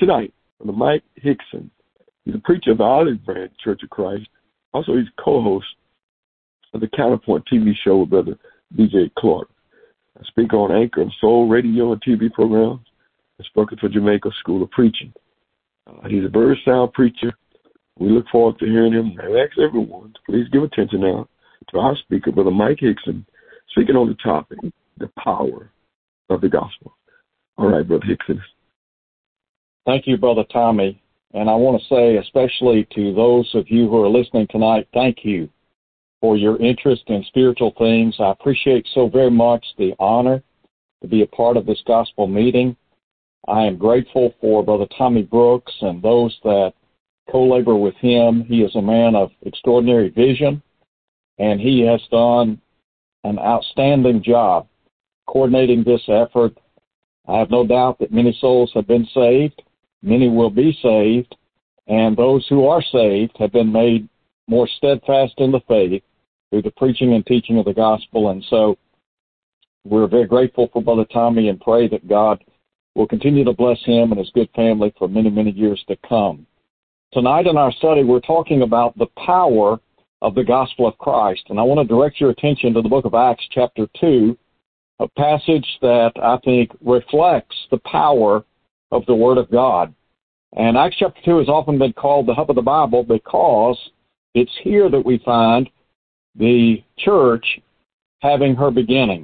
Tonight, Brother Mike Hickson. He's a preacher of the Olive Branch Church of Christ. Also, he's co-host of the Counterpoint TV show with Brother DJ Clark. I speak on Anchor and Soul Radio and TV programs. I spoken for Jamaica School of Preaching. He's a very sound preacher. We look forward to hearing him. I ask everyone to please give attention now to our speaker, Brother Mike Hickson, speaking on the topic, the power of the gospel. All right, Brother Hickson. Thank you, Brother Tommy. And I want to say, especially to those of you who are listening tonight, thank you for your interest in spiritual things. I appreciate so very much the honor to be a part of this gospel meeting. I am grateful for Brother Tommy Brooks and those that co-labor with him. He is a man of extraordinary vision, and he has done an outstanding job coordinating this effort. I have no doubt that many souls have been saved. Many will be saved, and those who are saved have been made more steadfast in the faith through the preaching and teaching of the gospel. And so we're very grateful for Brother Tommy and pray that God will continue to bless him and his good family for many, many years to come. Tonight in our study, we're talking about the power of the gospel of Christ. And I want to direct your attention to the book of Acts chapter 2, a passage that I think reflects the power of the Word of God. And Acts chapter 2 has often been called the hub of the Bible because it's here that we find the church having her beginning.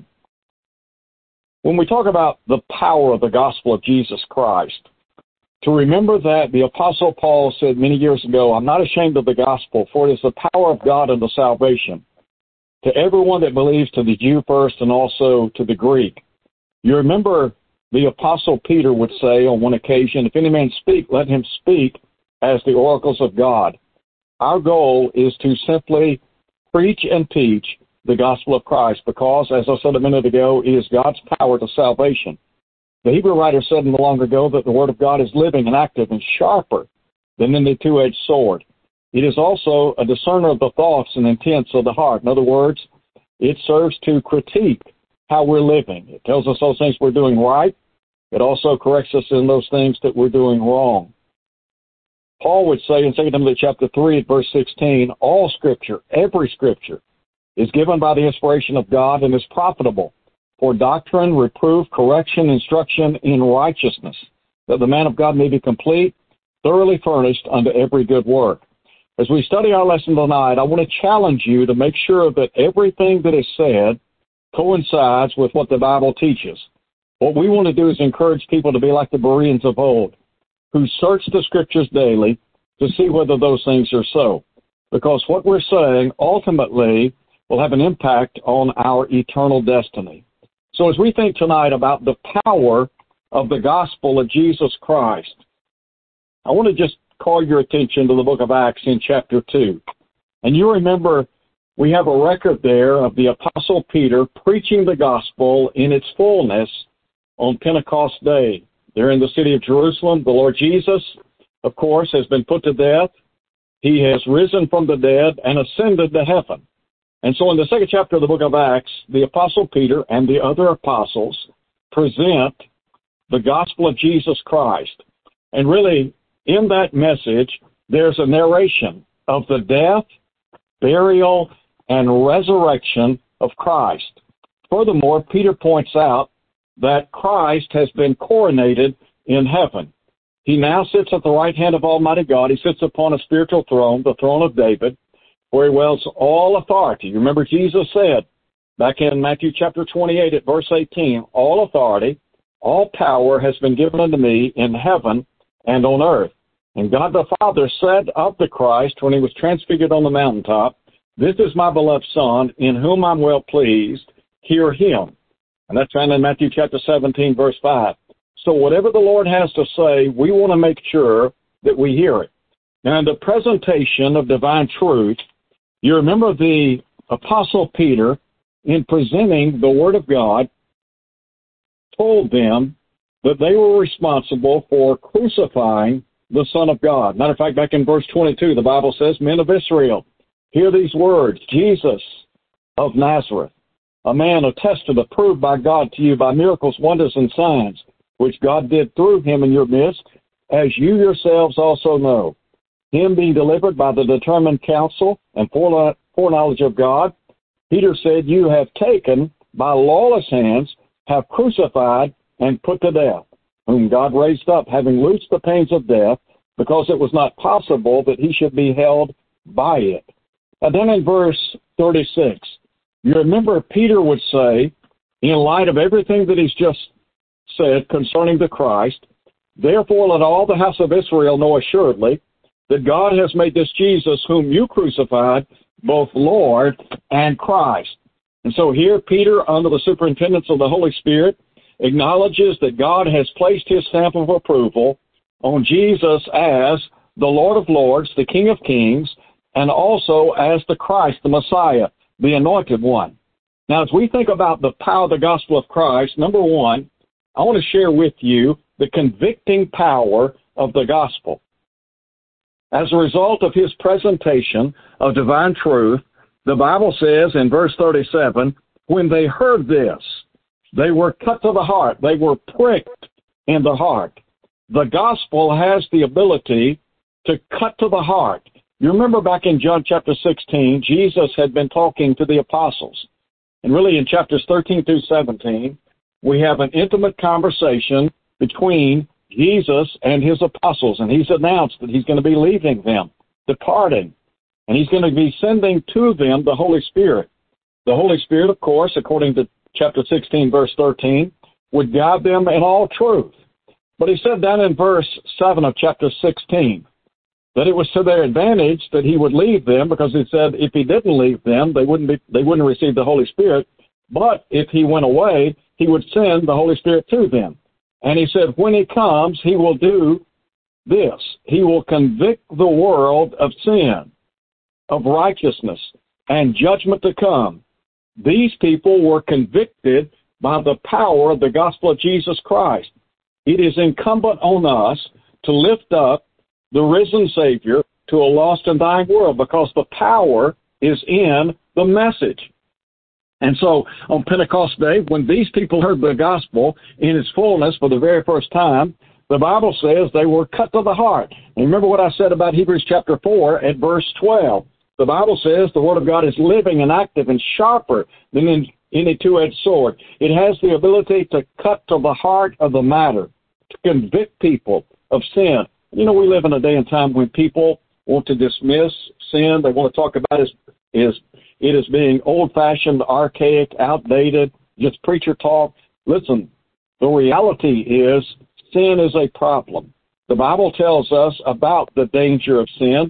When we talk about the power of the gospel of Jesus Christ, to remember that the Apostle Paul said many years ago, I'm not ashamed of the gospel, for it is the power of God unto salvation, to everyone that believes, to the Jew first and also to the Greek. You remember the Apostle Peter would say on one occasion, if any man speak, let him speak as the oracles of God. Our goal is to simply preach and teach the gospel of Christ because, as I said a minute ago, it is God's power to salvation. The Hebrew writer said not long ago that the Word of God is living and active and sharper than any two-edged sword. It is also a discerner of the thoughts and intents of the heart. In other words, it serves to critique how we're living. It tells us those things we're doing right. It also corrects us in those things that we're doing wrong. Paul would say in 2 Timothy chapter 3, verse 16, all Scripture, every Scripture, is given by the inspiration of God and is profitable for doctrine, reproof, correction, instruction in righteousness, that the man of God may be complete, thoroughly furnished unto every good work. As we study our lesson tonight, I want to challenge you to make sure that everything that is said coincides with what the Bible teaches. What we want to do is encourage people to be like the Bereans of old, who search the Scriptures daily to see whether those things are so. Because what we're saying ultimately will have an impact on our eternal destiny. So as we think tonight about the power of the gospel of Jesus Christ, I want to just call your attention to the book of Acts in chapter 2. And you remember we have a record there of the Apostle Peter preaching the gospel in its fullness on Pentecost Day. There in the city of Jerusalem, the Lord Jesus, of course, has been put to death. He has risen from the dead and ascended to heaven. And so in the second chapter of the book of Acts, the Apostle Peter and the other apostles present the gospel of Jesus Christ. And really, in that message, there's a narration of the death, burial, and resurrection of Christ. Furthermore, Peter points out that Christ has been coronated in heaven. He now sits at the right hand of Almighty God. He sits upon a spiritual throne, the throne of David, where he wields all authority. You remember Jesus said back in Matthew chapter 28 at verse 18, all authority, all power has been given unto me in heaven and on earth. And God the Father said of the Christ when he was transfigured on the mountaintop, this is my beloved Son, in whom I'm well pleased, hear him. And that's found in Matthew chapter 17, verse 5. So whatever the Lord has to say, we want to make sure that we hear it. Now, in the presentation of divine truth, you remember the Apostle Peter, in presenting the Word of God, told them that they were responsible for crucifying the Son of God. Matter of fact, back in verse 22, the Bible says, men of Israel, hear these words, Jesus of Nazareth, a man attested, approved by God to you by miracles, wonders, and signs, which God did through him in your midst, as you yourselves also know. Him being delivered by the determined counsel and foreknowledge of God, Peter said, you have taken by lawless hands, have crucified and put to death, whom God raised up, having loosed the pains of death, because it was not possible that he should be held by it. And then in verse 36, you remember Peter would say, in light of everything that he's just said concerning the Christ, therefore let all the house of Israel know assuredly that God has made this Jesus, whom you crucified, both Lord and Christ. And so here Peter, under the superintendence of the Holy Spirit, acknowledges that God has placed his stamp of approval on Jesus as the Lord of Lords, the King of Kings, and also as the Christ, the Messiah, the Anointed One. Now, as we think about the power of the gospel of Christ, number one, I want to share with you the convicting power of the gospel. As a result of his presentation of divine truth, the Bible says in verse 37, when they heard this, they were cut to the heart. They were pricked in the heart. The gospel has the ability to cut to the heart. You remember back in John chapter 16, Jesus had been talking to the apostles. And really in chapters 13 through 17, we have an intimate conversation between Jesus and his apostles. And he's announced that he's going to be leaving them, departing. And he's going to be sending to them the Holy Spirit. The Holy Spirit, of course, according to chapter 16, verse 13, would guide them in all truth. But he said down in verse 7 of chapter 16 that it was to their advantage that he would leave them, because he said if he didn't leave them, they wouldn't receive the Holy Spirit. But if he went away, he would send the Holy Spirit to them. And he said when he comes, he will do this. He will convict the world of sin, of righteousness, and judgment to come. These people were convicted by the power of the gospel of Jesus Christ. It is incumbent on us to lift up the risen Savior to a lost and dying world, because the power is in the message. And so on Pentecost Day, when these people heard the gospel in its fullness for the very first time, the Bible says they were cut to the heart. And remember what I said about Hebrews chapter 4 at verse 12. The Bible says the Word of God is living and active and sharper than any two-edged sword. It has the ability to cut to the heart of the matter, to convict people of sin. You know, we live in a day and time when people want to dismiss sin. They want to talk about it as being old-fashioned, archaic, outdated, just preacher talk. Listen, the reality is sin is a problem. The Bible tells us about the danger of sin.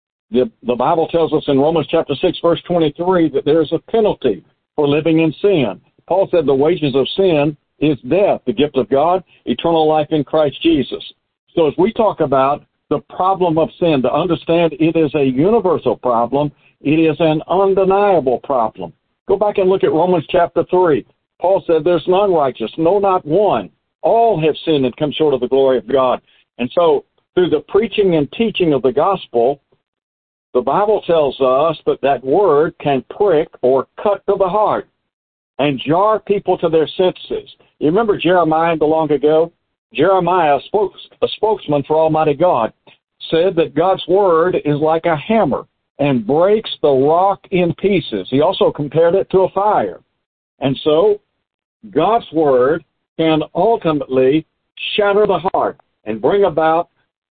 The Bible tells us in Romans chapter 6, verse 23, that there is a penalty for living in sin. Paul said the wages of sin is death, the gift of God, eternal life in Christ Jesus. So as we talk about the problem of sin, to understand it is a universal problem, it is an undeniable problem. Go back and look at Romans chapter 3. Paul said there's none righteous, no, not one. All have sinned and come short of the glory of God. And so through the preaching and teaching of the gospel, the Bible tells us that that word can prick or cut to the heart and jar people to their senses. You remember Jeremiah the long ago? Jeremiah, a spokesman for Almighty God, said that God's word is like a hammer and breaks the rock in pieces. He also compared it to a fire. And so God's word can ultimately shatter the heart and bring about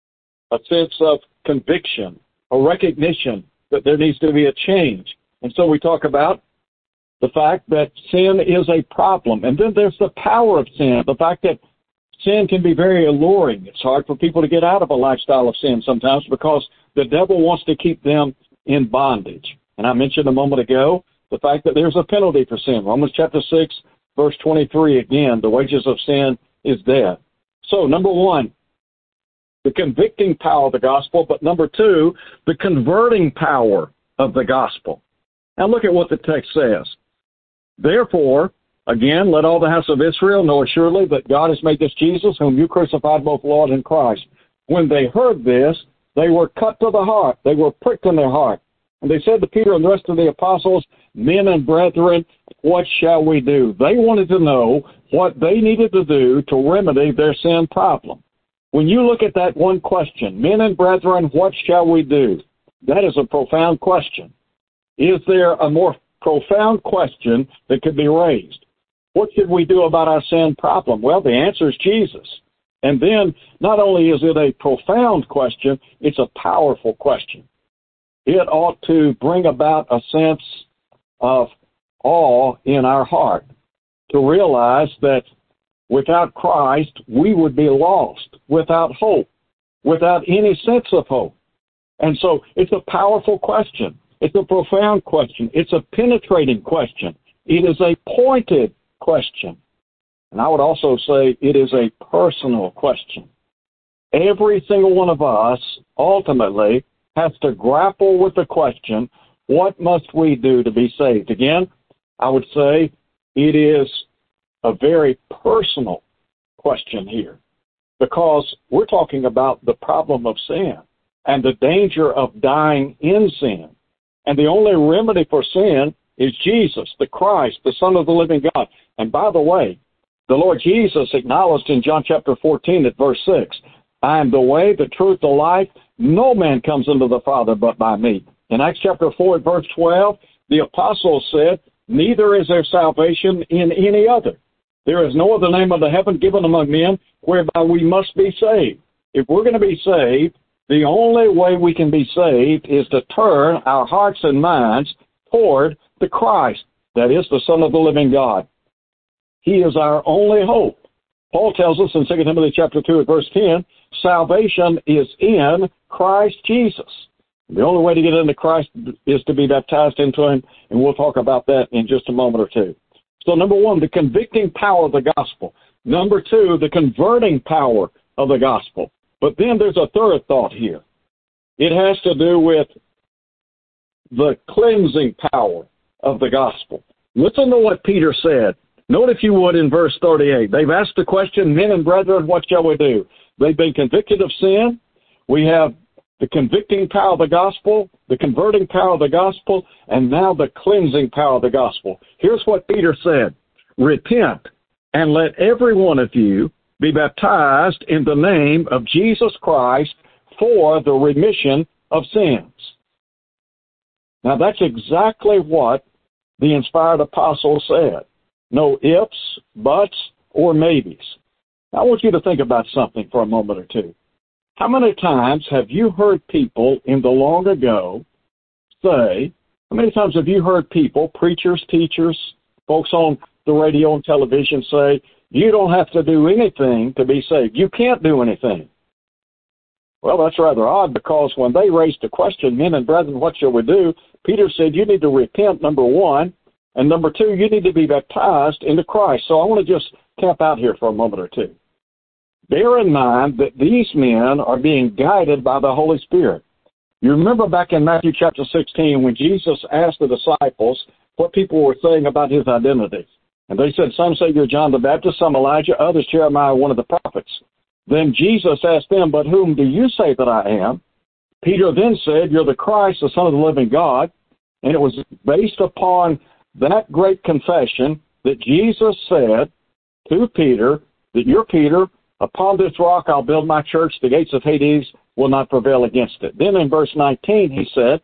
a sense of conviction, a recognition that there needs to be a change. And so we talk about the fact that sin is a problem. And then there's the power of sin, the fact that sin can be very alluring. It's hard for people to get out of a lifestyle of sin sometimes because the devil wants to keep them in bondage. And I mentioned a moment ago the fact that there's a penalty for sin. Romans chapter 6, verse 23, again, the wages of sin is death. So, number one, the convicting power of the gospel, but number two, the converting power of the gospel. Now look at what the text says. Therefore, again, let all the house of Israel know assuredly that God has made this Jesus, whom you crucified, both Lord and Christ. When they heard this, they were cut to the heart. They were pricked in their heart. And they said to Peter and the rest of the apostles, men and brethren, what shall we do? They wanted to know what they needed to do to remedy their sin problem. When you look at that one question, men and brethren, what shall we do? That is a profound question. Is there a more profound question that could be raised? What should we do about our sin problem? Well, the answer is Jesus. And then not only is it a profound question, it's a powerful question. It ought to bring about a sense of awe in our heart to realize that without Christ, we would be lost, without hope, without any sense of hope. And so it's a powerful question. It's a profound question. It's a penetrating question. It is a pointed question. And I would also say it is a personal question. Every single one of us ultimately has to grapple with the question, what must we do to be saved? Again, I would say it is a very personal question here because we're talking about the problem of sin and the danger of dying in sin. And the only remedy for sin is Jesus, the Christ, the Son of the living God. And by the way, the Lord Jesus acknowledged in John chapter 14 at verse 6, I am the way, the truth, the life. No man comes unto the Father but by me. In Acts chapter 4 at verse 12, the apostles said, neither is there salvation in any other. There is no other name under heaven given among men whereby we must be saved. If we're going to be saved, the only way we can be saved is to turn our hearts and minds toward the Christ, that is the Son of the living God. He is our only hope. Paul tells us in 2 Timothy chapter 2 at verse 10, salvation is in Christ Jesus. The only way to get into Christ is to be baptized into Him, and we'll talk about that in just a moment or two. So number one, the convicting power of the gospel. Number two, the converting power of the gospel. But then there's a third thought here. It has to do with the cleansing power of the gospel. Listen to what Peter said. Note, if you would, in verse 38. They've asked the question, men and brethren, what shall we do? They've been convicted of sin. We have the convicting power of the gospel, the converting power of the gospel, and now the cleansing power of the gospel. Here's what Peter said. Repent, and let every one of you be baptized in the name of Jesus Christ for the remission of sins. Now, that's exactly what the inspired apostle said. No ifs, buts, or maybes. I want you to think about something for a moment or two. How many times have you heard people in the long ago say, how many times have you heard people, preachers, teachers, folks on the radio and television say, you don't have to do anything to be saved. You can't do anything. Well, that's rather odd because when they raised the question, men and brethren, what shall we do? Peter said, you need to repent, number one. And number two, you need to be baptized into Christ. So I want to just camp out here for a moment or two. Bear in mind that these men are being guided by the Holy Spirit. You remember back in Matthew chapter 16 when Jesus asked the disciples what people were saying about his identity. And they said, some say you're John the Baptist, some Elijah, others Jeremiah, one of the prophets. Then Jesus asked them, but whom do you say that I am? Peter then said, you're the Christ, the Son of the living God. And it was based upon that great confession that Jesus said to Peter, that you're Peter, upon this rock I'll build my church, the gates of Hades will not prevail against it. Then in verse 19 he said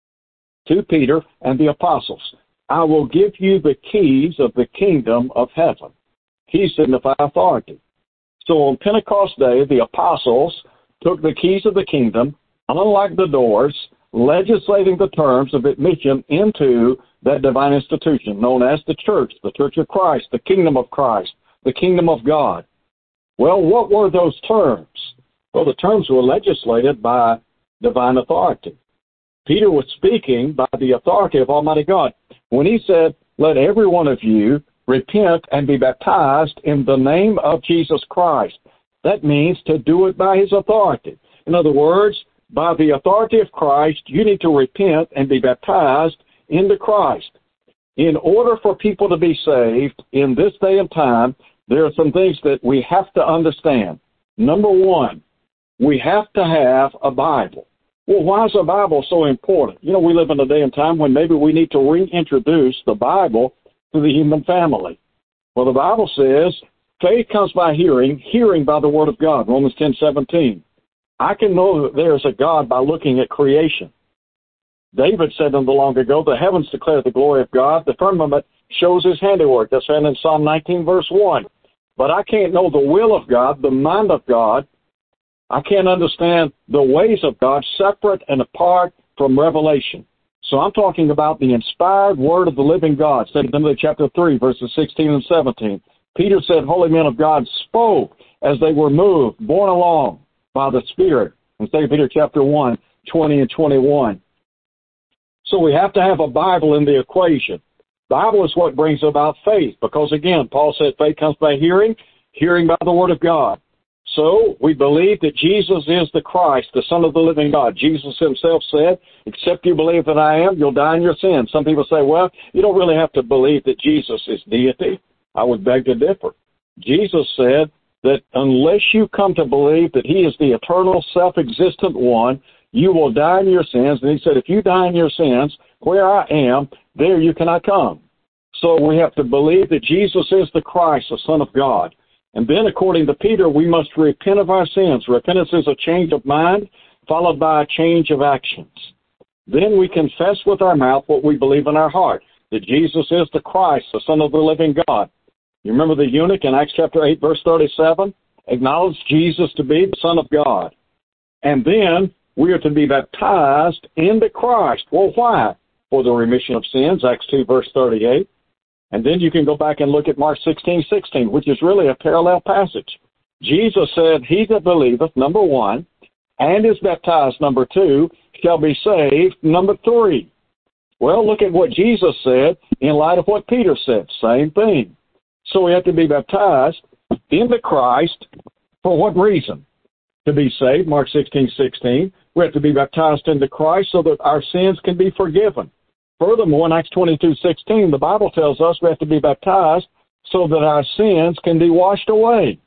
to Peter and the apostles, I will give you the keys of the kingdom of heaven. Keys signify authority. So on Pentecost Day, the apostles took the keys of the kingdom, unlocked the doors, legislating the terms of admission into that divine institution known as the church of Christ, the kingdom of Christ, the kingdom of God. Well, what were those terms? Well, the terms were legislated by divine authority. Peter was speaking by the authority of Almighty God. When he said, let every one of you repent and be baptized in the name of Jesus Christ, that means to do it by his authority. In other words, by the authority of Christ, you need to repent and be baptized into Christ. In order for people to be saved in this day and time, there are some things that we have to understand. Number one, we have to have a Bible. Well, why is a Bible so important? You know, we live in a day and time when maybe we need to reintroduce the Bible to the human family. Well, the Bible says Faith comes by hearing, hearing by the Word of God, Romans 10:17. I can know that there is a God by looking at creation. David said in the long ago, the heavens declare the glory of God, the firmament shows his handiwork. That's found in Psalm 19, verse 1. But I can't know the will of God, the mind of God. I can't understand the ways of God separate and apart from revelation. So I'm talking about the inspired word of the living God, stated in chapter 3, verses 16 and 17. Peter said, holy men of God spoke as they were moved, borne along by the Spirit. In 2 Peter chapter 1, 20 and 21. So we have to have a Bible in the equation. Bible is what brings about faith, because again, Paul said faith comes by hearing, hearing by the Word of God. So we believe that Jesus is the Christ, the Son of the living God. Jesus himself said, except you believe that I am, you'll die in your sins. Some people say, well, you don't really have to believe that Jesus is deity. I would beg to differ. Jesus said that unless you come to believe that he is the eternal, self-existent one, you will die in your sins. And he said, if you die in your sins, where I am, there you cannot come. So we have to believe that Jesus is the Christ, the Son of God. And then, according to Peter, we must repent of our sins. Repentance is a change of mind followed by a change of actions. Then we confess with our mouth what we believe in our heart, that Jesus is the Christ, the Son of the living God. You remember the eunuch in Acts chapter 8, verse 37? Acknowledged Jesus to be the Son of God. And then we are to be baptized into Christ. Well, why? For the remission of sins, Acts 2, verse 38. And then you can go back and look at Mark 16:16, which is really a parallel passage. Jesus said, he that believeth, number 1, and is baptized, number 2, shall be saved, number 3. Well, look at what Jesus said in light of what Peter said. Same thing. So we have to be baptized into Christ. For what reason? To be saved, Mark 16:16. We have to be baptized into Christ so that our sins can be forgiven. Furthermore, in Acts 22:16, the Bible tells us we have to be baptized so that our sins can be washed away.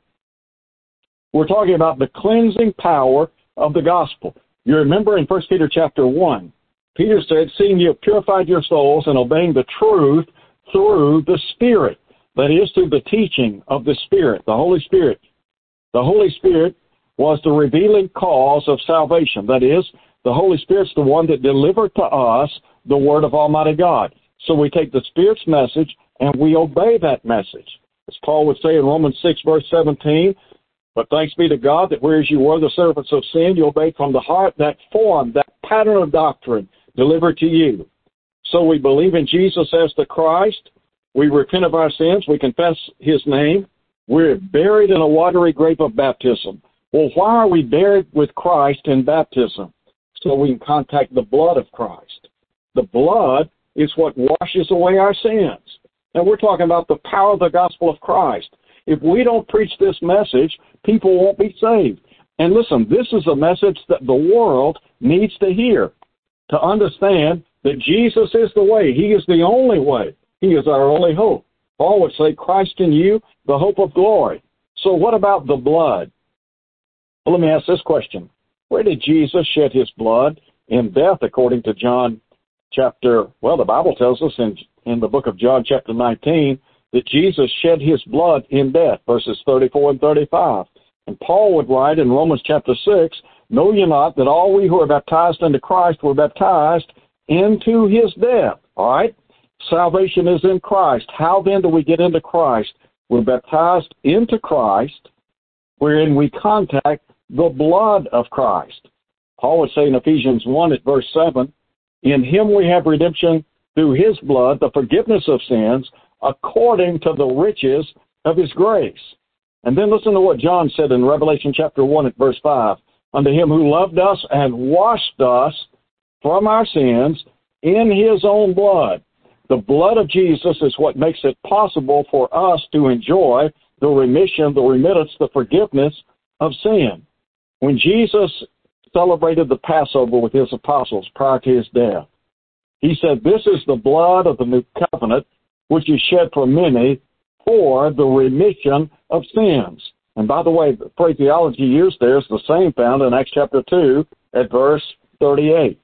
We're talking about the cleansing power of the gospel. You remember in 1 Peter chapter 1, Peter said, seeing you have purified your souls and obeying the truth through the Spirit. That is, through the teaching of the Spirit, the Holy Spirit. The Holy Spirit was the revealing cause of salvation. That is, the Holy Spirit's the one that delivered to us the Word of Almighty God. So we take the Spirit's message and we obey that message. As Paul would say in Romans 6, verse 17, but thanks be to God that whereas you were the servants of sin, you obeyed from the heart that form, that pattern of doctrine delivered to you. So we believe in Jesus as the Christ. We repent of our sins. We confess his name. We're buried in a watery grave of baptism. Well, why are we buried with Christ in baptism? So we can contact the blood of Christ. The blood is what washes away our sins. And we're talking about the power of the gospel of Christ. If we don't preach this message, people won't be saved. And listen, this is a message that the world needs to hear, to understand that Jesus is the way. He is the only way. He is our only hope. Paul would say, Christ in you, the hope of glory. So what about the blood? Well, let me ask this question. Where did Jesus shed his blood in death according to John chapter, well, the Bible tells us in the book of John chapter 19 that Jesus shed his blood in death, verses 34 and 35. And Paul would write in Romans chapter 6, know ye not that all we who are baptized into Christ were baptized into his death? All right? Salvation is in Christ. How then do we get into Christ? We're baptized into Christ, wherein we contact the blood of Christ. Paul would say in Ephesians 1 at verse 7, in him we have redemption through his blood, the forgiveness of sins, according to the riches of his grace. And then listen to what John said in Revelation chapter 1 at verse 5. Unto him who loved us and washed us from our sins in his own blood. The blood of Jesus is what makes it possible for us to enjoy the remission, the remittance, the forgiveness of sin. When Jesus celebrated the Passover with his apostles prior to his death, he said, this is the blood of the new covenant, which is shed for many for the remission of sins. And by the way, the phraseology used there is the same found in Acts chapter 2 at verse 38.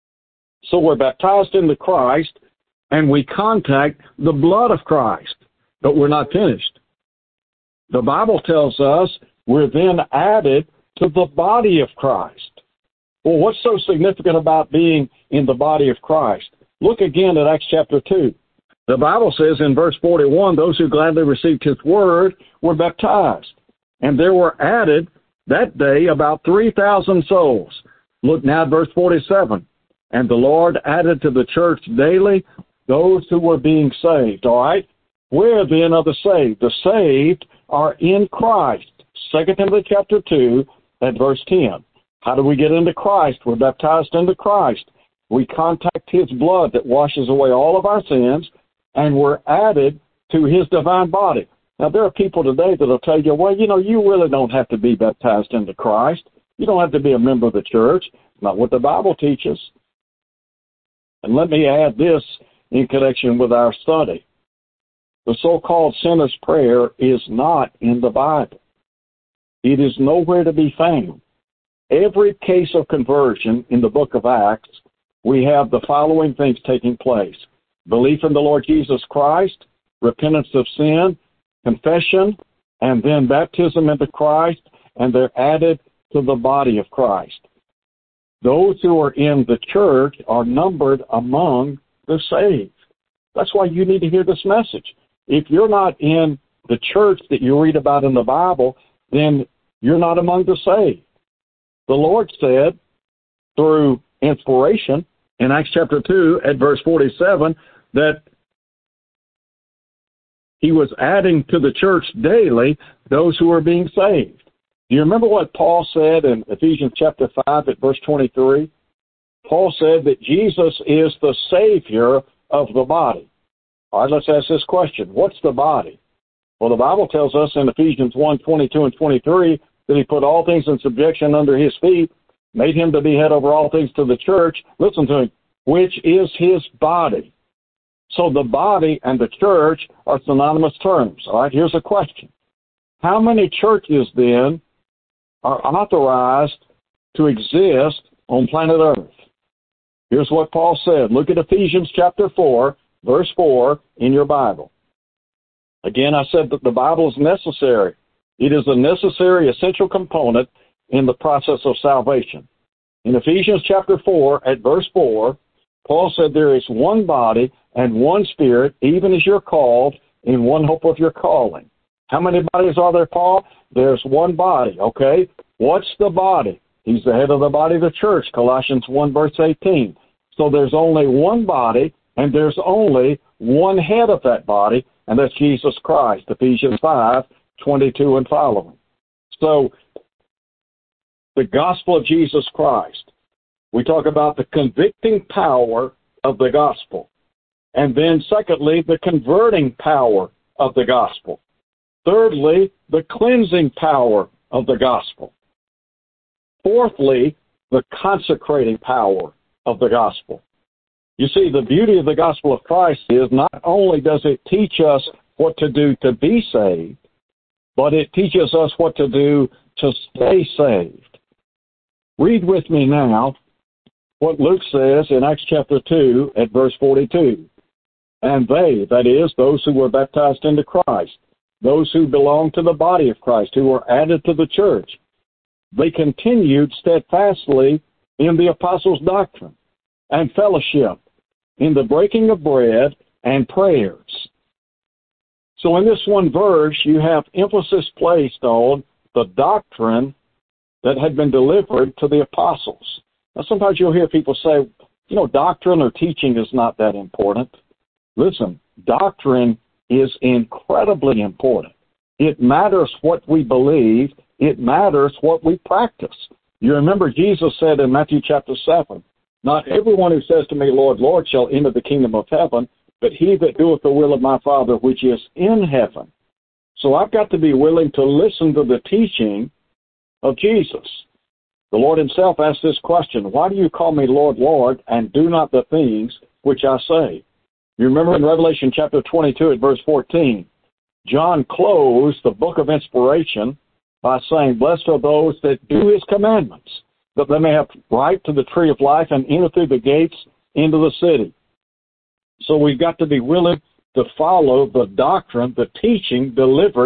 So we're baptized into Christ, and we contact the blood of Christ. But we're not finished. The Bible tells us we're then added to the body of Christ. Well, what's so significant about being in the body of Christ? Look again at Acts chapter 2. The Bible says in verse 41, those who gladly received his word were baptized. And there were added that day about 3,000 souls. Look now at verse 47. And the Lord added to the church daily those who were being saved. All right? Where then are the saved? The saved are in Christ. 2 Timothy chapter 2 at verse 10. How do we get into Christ? We're baptized into Christ. We contact his blood that washes away all of our sins, and we're added to his divine body. Now, there are people today that will tell you, well, you really don't have to be baptized into Christ. You don't have to be a member of the church. Not what the Bible teaches. And let me add this in connection with our study. The so-called sinner's prayer is not in the Bible. It is nowhere to be found. Every case of conversion in the book of Acts, we have the following things taking place. Belief in the Lord Jesus Christ, repentance of sin, confession, and then baptism into Christ, and they're added to the body of Christ. Those who are in the church are numbered among the saved. That's why you need to hear this message. If you're not in the church that you read about in the Bible, then you're not among the saved. The Lord said, through inspiration, in Acts chapter 2 at verse 47, that he was adding to the church daily those who were being saved. Do you remember what Paul said in Ephesians chapter 5 at verse 23? Paul said that Jesus is the Savior of the body. All right, let's ask this question. What's the body? Well, the Bible tells us in Ephesians 1, 22 and 23 that he put all things in subjection under his feet, made him to be head over all things to the church. Listen to him, which is his body. So the body and the church are synonymous terms. All right, here's a question. How many churches then are authorized to exist on planet Earth? Here's what Paul said. Look at Ephesians chapter 4, verse 4 in your Bible. Again, I said that the Bible is necessary. It is a necessary, essential component in the process of salvation. In Ephesians chapter 4, at verse 4, Paul said there is one body and one spirit, even as you're called, in one hope of your calling. How many bodies are there, Paul? There's one body, okay? What's the body? He's the head of the body of the church, Colossians 1, verse 18. So there's only one body, and there's only one head of that body, and that's Jesus Christ, Ephesians 5, 22 and following. So the gospel of Jesus Christ, we talk about the convicting power of the gospel. And then secondly, the converting power of the gospel. Thirdly, the cleansing power of the gospel. Fourthly, the consecrating power of the gospel. You see, the beauty of the gospel of Christ is not only does it teach us what to do to be saved, but it teaches us what to do to stay saved. Read with me now what Luke says in Acts chapter 2 at verse 42. And they, that is, those who were baptized into Christ, those who belong to the body of Christ, who were added to the church, they continued steadfastly in the apostles' doctrine and fellowship, in the breaking of bread and prayers. So in this one verse, you have emphasis placed on the doctrine that had been delivered to the apostles. Now, sometimes you'll hear people say, doctrine or teaching is not that important. Listen, doctrine is incredibly important. It matters what we believe. It matters what we practice. You remember Jesus said in Matthew chapter 7, not everyone who says to me, Lord, Lord, shall enter the kingdom of heaven, but he that doeth the will of my Father which is in heaven. So I've got to be willing to listen to the teaching of Jesus. The Lord himself asked this question, why do you call me Lord, Lord, and do not the things which I say? You remember in Revelation chapter 22 at verse 14, John closed the book of inspiration by saying, blessed are those that do his commandments, that they may have right to the tree of life and enter through the gates into the city. So we've got to be willing to follow the doctrine, the teaching delivered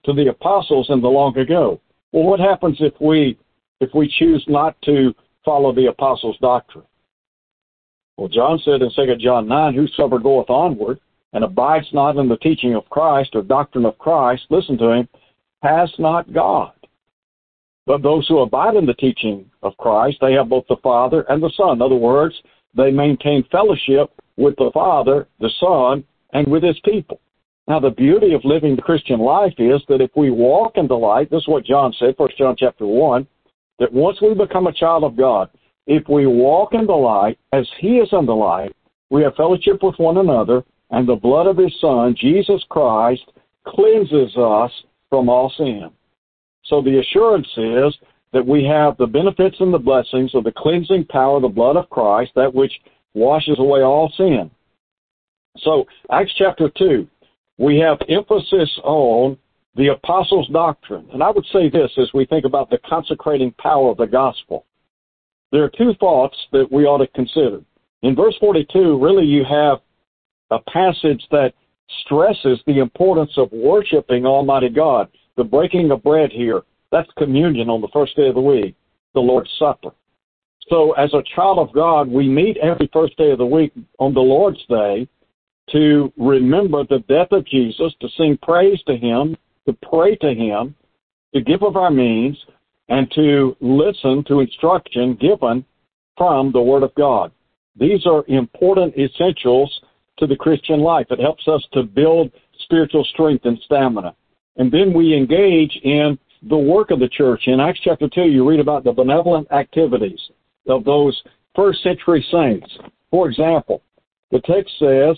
to the apostles in the long ago. Well, what happens if we choose not to follow the apostles' doctrine? Well, John said in 2 John 9, whosoever goeth onward and abides not in the teaching of Christ or doctrine of Christ, listen to him, has not God. But those who abide in the teaching of Christ, they have both the Father and the Son. In other words, they maintain fellowship with the Father, the Son, and with his people. Now, the beauty of living the Christian life is that if we walk in the light, this is what John said, 1 John chapter 1, that once we become a child of God, if we walk in the light as he is in the light, we have fellowship with one another, and the blood of his Son, Jesus Christ, cleanses us from all sin. So the assurance is that we have the benefits and the blessings of the cleansing power of the blood of Christ, that which washes away all sin. So, Acts chapter 2, we have emphasis on the apostles' doctrine. And I would say this as we think about the consecrating power of the gospel. There are two thoughts that we ought to consider. In verse 42, really you have a passage that stresses the importance of worshiping Almighty God. The breaking of bread here, that's communion on the first day of the week, the Lord's Supper. So as a child of God, we meet every first day of the week on the Lord's Day to remember the death of Jesus, to sing praise to him, to pray to him, to give of our means, and to listen to instruction given from the Word of God. These are important essentials to the Christian life. It helps us to build spiritual strength and stamina. And then we engage in the work of the church. In Acts chapter 2, you read about the benevolent activities of those first century saints. For example, the text says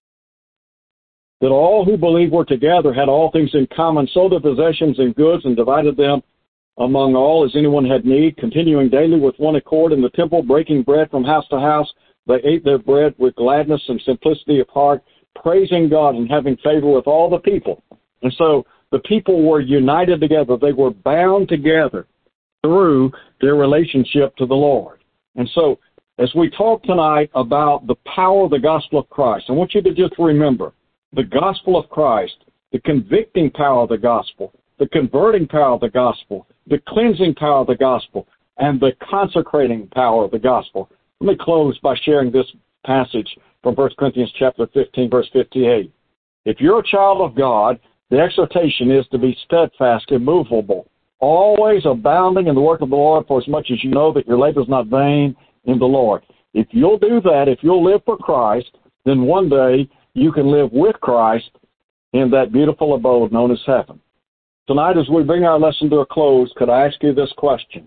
that all who believed were together, had all things in common, sold their possessions and goods, and divided them among all as anyone had need, continuing daily with one accord in the temple, breaking bread from house to house. They ate their bread with gladness and simplicity of heart, praising God and having favor with all the people. And so the people were united together. They were bound together through their relationship to the Lord. And so as we talk tonight about the power of the gospel of Christ, I want you to just remember the gospel of Christ, the convicting power of the gospel, the converting power of the gospel, the cleansing power of the gospel, and the consecrating power of the gospel. Let me close by sharing this passage from 1 Corinthians chapter 15, verse 58. If you're a child of God, the exhortation is to be steadfast, immovable, always abounding in the work of the Lord, for as much as you know that your labor is not vain in the Lord. If you'll do that, if you'll live for Christ, then one day you can live with Christ in that beautiful abode known as heaven. Tonight, as we bring our lesson to a close, could I ask you this question?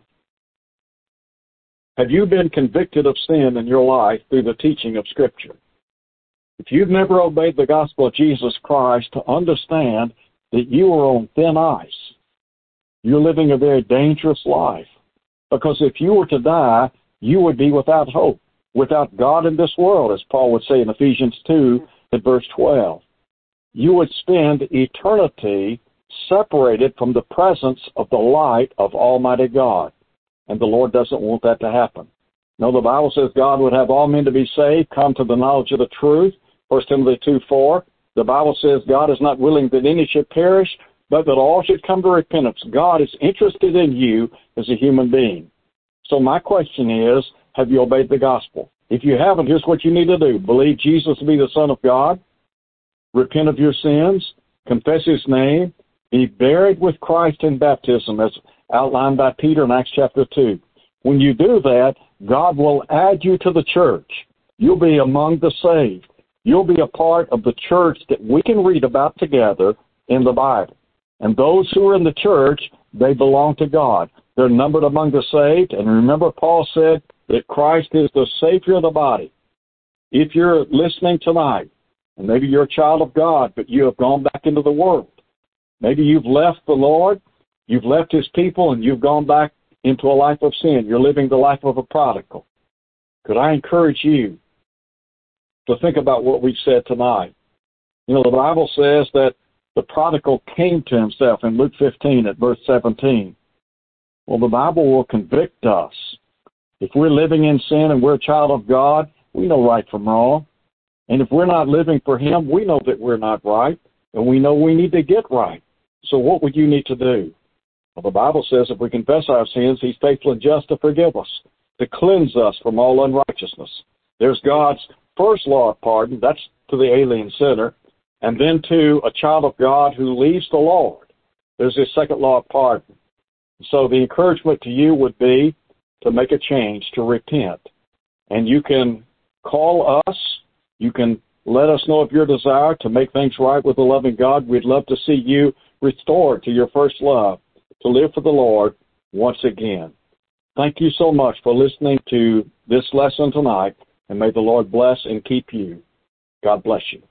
Have you been convicted of sin in your life through the teaching of Scripture? If you've never obeyed the gospel of Jesus Christ, to understand that you are on thin ice. You're living a very dangerous life. Because if you were to die, you would be without hope, without God in this world, as Paul would say in Ephesians 2 at verse 12. You would spend eternity separated from the presence of the light of Almighty God. And the Lord doesn't want that to happen. No, the Bible says God would have all men to be saved, come to the knowledge of the truth. 1 Timothy 2:4. The Bible says God is not willing that any should perish, but that all should come to repentance. God is interested in you as a human being. So my question is, have you obeyed the gospel? If you haven't, here's what you need to do. Believe Jesus to be the Son of God. Repent of your sins. Confess his name. Be buried with Christ in baptism, as outlined by Peter in Acts chapter 2. When you do that, God will add you to the church. You'll be among the saved. You'll be a part of the church that we can read about together in the Bible. And those who are in the church, they belong to God. They're numbered among the saved. And remember, Paul said that Christ is the Savior of the body. If you're listening tonight, and maybe you're a child of God, but you have gone back into the world. Maybe you've left the Lord, you've left his people, and you've gone back into a life of sin. You're living the life of a prodigal. Could I encourage you to think about what we've said tonight? You know, the Bible says that the prodigal came to himself in Luke 15 at verse 17. Well, the Bible will convict us. If we're living in sin and we're a child of God, we know right from wrong. And if we're not living for him, we know that we're not right, and we know we need to get right. So what would you need to do? Well, the Bible says if we confess our sins, He's faithful and just to forgive us, to cleanse us from all unrighteousness. There's God's first law of pardon. That's to the alien sinner. And then to a child of God who leaves the Lord, there's His second law of pardon. So the encouragement to you would be to make a change, to repent. And you can call us. You can let us know of your desire to make things right with the loving God. We'd love to see you restored to your first love, to live for the Lord once again. Thank you so much for listening to this lesson tonight, and may the Lord bless and keep you. God bless you.